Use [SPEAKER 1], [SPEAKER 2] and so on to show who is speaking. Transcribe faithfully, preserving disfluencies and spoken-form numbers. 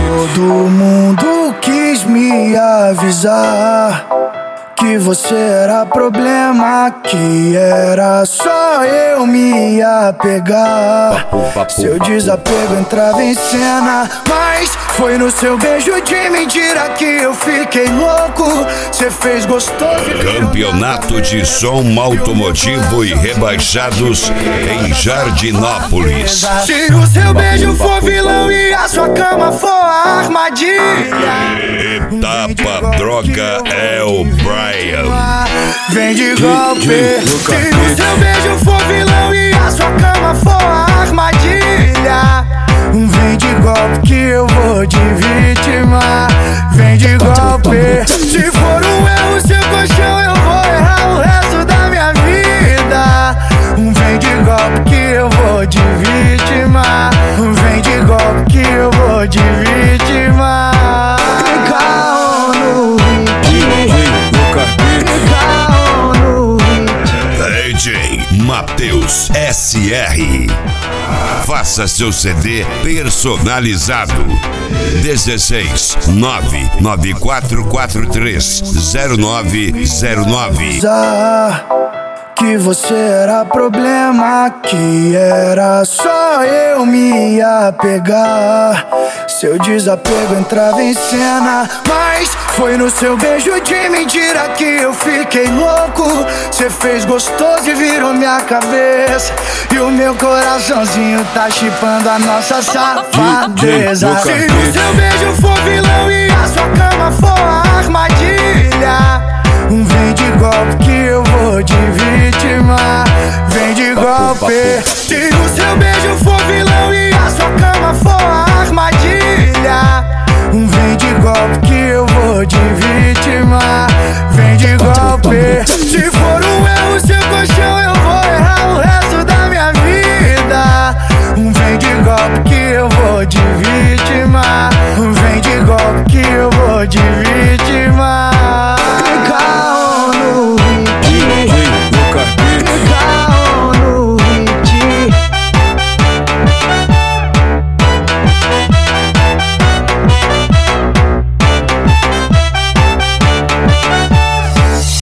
[SPEAKER 1] Todo mundo quis me avisar que você era problema, que era só eu me apegar. Seu desapego entrava em cena, mas foi no seu beijo de mentira que eu fiquei louco. Cê fez gostoso.
[SPEAKER 2] Campeonato de som automotivo e rebaixados em Jardinópolis.
[SPEAKER 1] Se o seu beijo for vilão e a sua cama for a armadilha,
[SPEAKER 2] Etapa droga é o Brian.
[SPEAKER 1] Vem de golpe. Se o seu beijo for vilão e a sua cama for a armadilha, vem de golpe que eu vou de vítima. Vem de golpe. Se for um erro seu colchão, eu vou errar o resto da minha vida. Vem de golpe que eu vou de vítima. Vem de golpe que eu vou de vítima.
[SPEAKER 2] D J Matheus S R. Faça seu C D personalizado. dezesseis nove nove quatro quatro três zero nove zero nove.
[SPEAKER 1] Que você era problema, que era só eu me apegar. Seu desapego entrava em cena, mas foi no seu beijo de mentira que eu fiquei louco. Cê fez gostoso e virou minha cabeça, e o meu coraçãozinho tá chipando a nossa safadeza. Se o seu beijo for vilão e a sua cama for a armadilha, vem de golpe que eu vou de vítima. Vem de golpe. Se o seu beijo for vilão e a sua cama for a armadilha, vem de golpe que eu vou de vítima. Vem de golpe. Se for um erro seu colchão, eu vou errar o resto da minha vida. Vem de golpe que eu vou de vítima. Vem de golpe que eu vou de vítima.